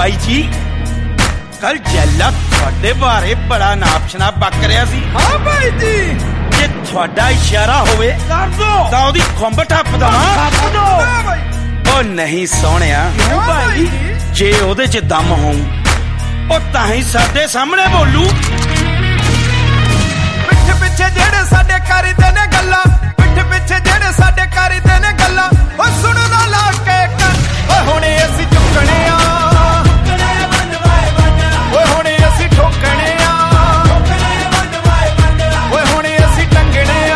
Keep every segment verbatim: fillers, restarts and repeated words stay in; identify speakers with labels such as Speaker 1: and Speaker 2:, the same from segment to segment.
Speaker 1: By जी कल जैला थोड़े बारे बड़ा नाप शनाप बक रहा सी।
Speaker 2: हाँ भाई जी
Speaker 1: जे थोड़ा इशारा होवे
Speaker 2: कर दो
Speaker 1: तां ओदी खुंब ठप दवां।
Speaker 2: कर दो
Speaker 1: ओ नहीं सोहणिया
Speaker 2: भाई
Speaker 1: जे ओदे च दम होऊं ओ तां ही साडे सामने बोलू।
Speaker 2: पिठ पिछे जेड़े साडे करदे ने गल्लां पिठ पिछे जेड़े साडे करदे ने गल्लां ओ सुन ना ला के कर ओ हुणे असीं चुकणे आ ओ हुणे असीं ठोकणे आ ओ हुणे असीं टंगणे आ।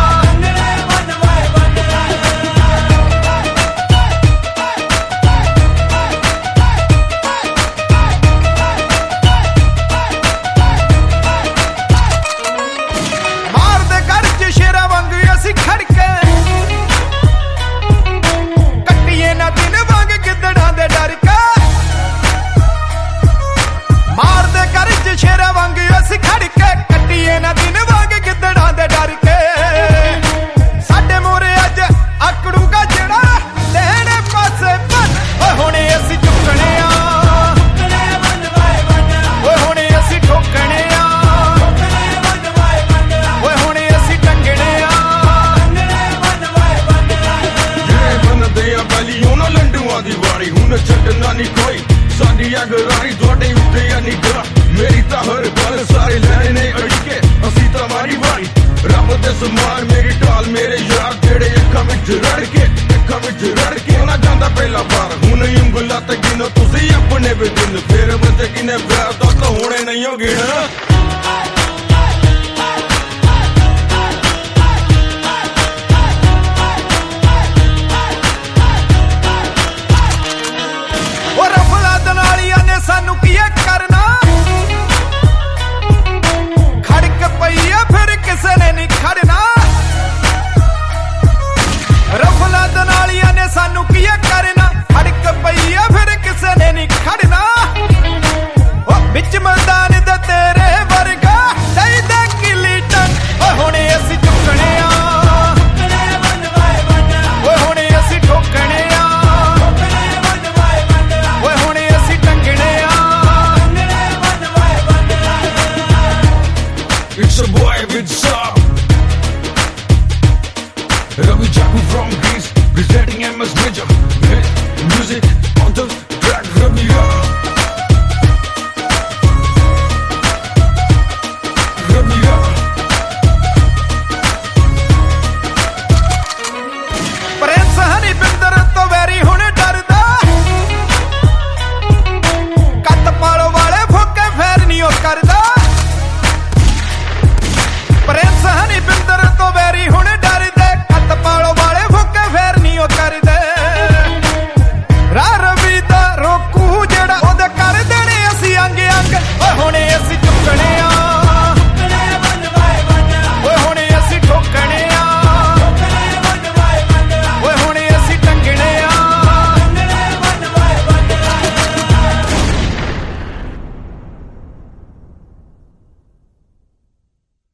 Speaker 2: मेरी तो हर गल सारे लैने अड़के असी तो मारी वारी रब दे समान मेरी ढाल मेरे यार जेड़े अखां विच रड़ के अखां विच रड़ के ना जांदा पहला बार हुण उंगला ते गिनो तुसी अपने भी दिन फिर बंदे किने प्यार तो होने नहीं हो गिण। सानू की करना खड़क पई है फिर किसे ने नहीं खड़ना रफला दनालिया ने सानू की करना खड़क पई है फिर किसे ने नहीं खड़ना ओ बिच मैदान दा तेरे वर्गा दई दे किली टन ओ हुणे असीं चुकणे आ ओ हुणे असीं ठोकणे आ ओ हुणे असीं टंगणे। It's a boy with some Ravi Jaku from